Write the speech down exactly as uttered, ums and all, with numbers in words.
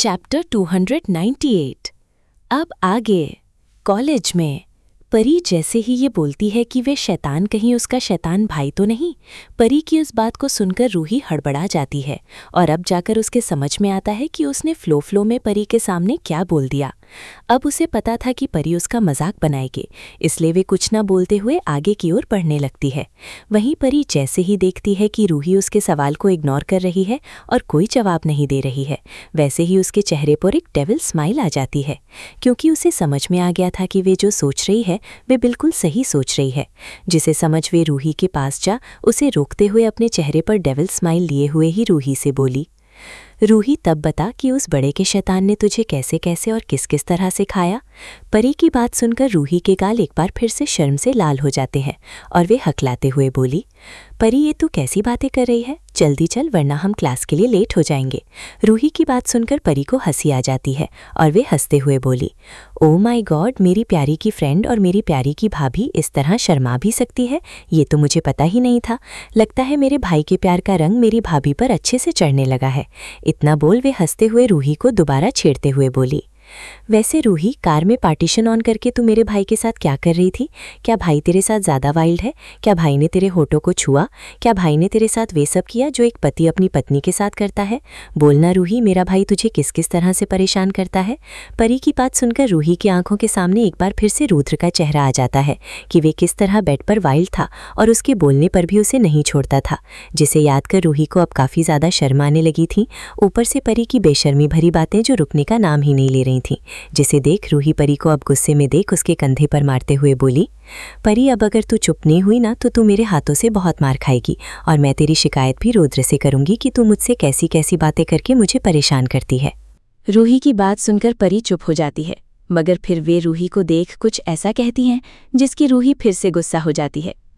Chapter two hundred ninety eight. अब आगे college में परी जैसे ही ये बोलती है कि वे शैतान कहीं उसका शैतान भाई तो नहीं, परी की उस बात को सुनकर रूही हड़बड़ा जाती है और अब जाकर उसके समझ में आता है कि उसने फ्लो फ्लो में परी के सामने क्या बोल दिया। अब उसे पता था कि परी उसका मजाक बनाएगी, इसलिए वे कुछ ना बोलते हुए आगे की ओर बढ़ने लगती है। वहीं परी जैसे ही देखती है कि रूही उसके सवाल को इग्नोर कर रही है और कोई जवाब नहीं दे रही है, वैसे ही उसके चेहरे पर एक डेविल स्माइल आ जाती है, क्योंकि उसे समझ में आ गया था कि वे जो सोच रही है वे बिल्कुल सही सोच रही है। जिसे समझ वे रूही के पास जा उसे रोकते हुए अपने चेहरे पर डेविल स्माइल लिए हुए ही रूही से बोली, रूही तब बता कि उस बड़े के शैतान ने तुझे कैसे कैसे और किस किस तरह से खाया। परी की बात सुनकर रूही के गाल एक बार फिर से शर्म से लाल हो जाते हैं और वे हकलाते हुए बोली, परी ये तू कैसी बातें कर रही है, जल्दी चल वरना हम क्लास के लिए लेट हो जाएंगे। रूही की बात सुनकर परी को हंसी आ जाती है और वे हंसते हुए बोली, ओ माय गॉड, मेरी प्यारी की फ्रेंड और मेरी प्यारी की भाभी इस तरह शर्मा भी सकती है, ये तो मुझे पता ही नहीं था। लगता है मेरे भाई के प्यार का रंग मेरी भाभी पर अच्छे से चढ़ने लगा है। इतना बोल वे हंसते हुए रूही को दोबारा छेड़ते हुए बोली, वैसे रूही, कार में पार्टीशन ऑन करके तू मेरे भाई के साथ क्या कर रही थी? क्या भाई तेरे साथ ज़्यादा वाइल्ड है? क्या भाई ने तेरे होठों को छुआ? क्या भाई ने तेरे साथ वे सब किया जो एक पति अपनी पत्नी के साथ करता है? बोलना रूही, मेरा भाई तुझे किस किस तरह से परेशान करता है? परी की बात सुनकर रूही की आंखों के सामने एक बार फिर से रुद्र का चेहरा आ जाता है कि वे किस तरह बेड पर वाइल्ड था और उसके बोलने पर भी उसे नहीं छोड़ता था, जिसे याद कर रूही को अब काफ़ी ज़्यादा शर्म आने लगी थी। ऊपर से परी की बेशर्मी भरी बातें जो रुकने का नाम ही नहीं ले रही थी, जिसे देख रूही परी को अब गुस्से में देख उसके कंधे पर मारते हुए बोली, परी अब अगर तू चुप नहीं हुई ना तो तू मेरे हाथों से बहुत मार खाएगी और मैं तेरी शिकायत भी रुद्र से करूंगी कि तू मुझसे कैसी कैसी बातें करके मुझे परेशान करती है। रूही की बात सुनकर परी चुप हो जाती है, मगर फिर वे रूही को देख कुछ ऐसा कहती हैं जिसकी रूही फिर से गुस्सा हो जाती है।